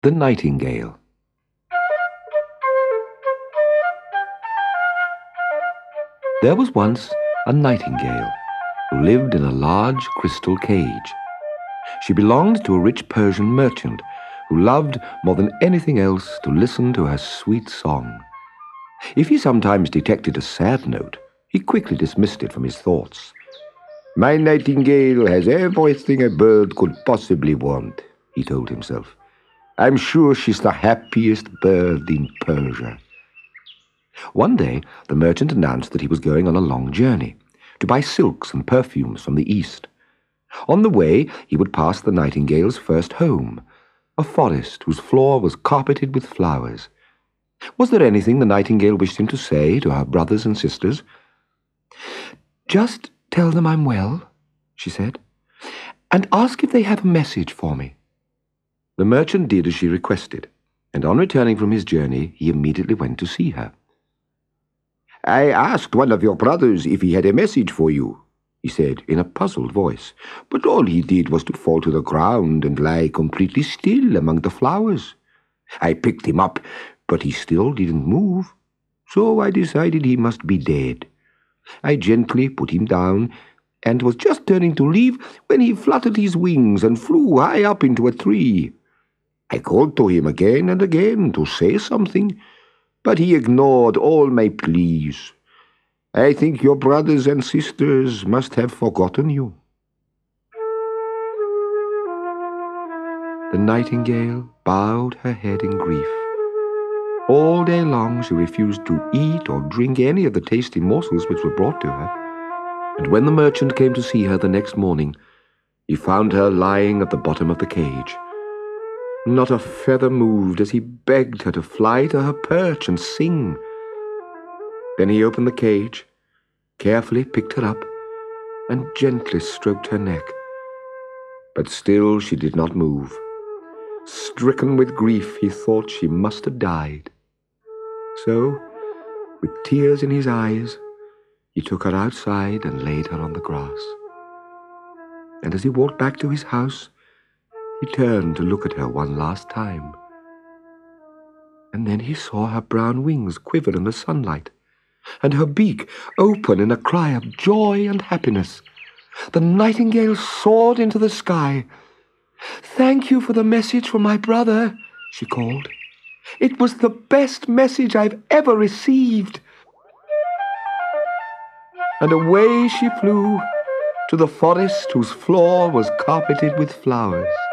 The Nightingale. There was once a nightingale who lived in a large crystal cage. She belonged to a rich Persian merchant who loved more than anything else to listen to her sweet song. If he sometimes detected a sad note, he quickly dismissed it from his thoughts. "My nightingale has everything a bird could possibly want," he told himself. "I'm sure she's the happiest bird in Persia." One day, the merchant announced that he was going on a long journey to buy silks and perfumes from the East. On the way, he would pass the nightingale's first home, a forest whose floor was carpeted with flowers. Was there anything the nightingale wished him to say to her brothers and sisters? "Just tell them I'm well," she said, "and ask if they have a message for me." The merchant did as she requested, and on returning from his journey, he immediately went to see her. "I asked one of your brothers if he had a message for you," he said in a puzzled voice, "but all he did was to fall to the ground and lie completely still among the flowers. I picked him up, but he still didn't move, so I decided he must be dead. I gently put him down and was just turning to leave when he fluttered his wings and flew high up into a tree. I called to him again and again to say something, but he ignored all my pleas. I think your brothers and sisters must have forgotten you." The nightingale bowed her head in grief. All day long she refused to eat or drink any of the tasty morsels which were brought to her. And when the merchant came to see her the next morning, he found her lying at the bottom of the cage. Not a feather moved as he begged her to fly to her perch and sing. Then he opened the cage, carefully picked her up, and gently stroked her neck. But still she did not move. Stricken with grief, he thought she must have died. So, with tears in his eyes, he took her outside and laid her on the grass. And as he walked back to his house, he turned to look at her one last time. And then he saw her brown wings quiver in the sunlight, and her beak open in a cry of joy and happiness. The nightingale soared into the sky. "Thank you for the message from my brother," she called. "It was the best message I've ever received." And away she flew to the forest whose floor was carpeted with flowers.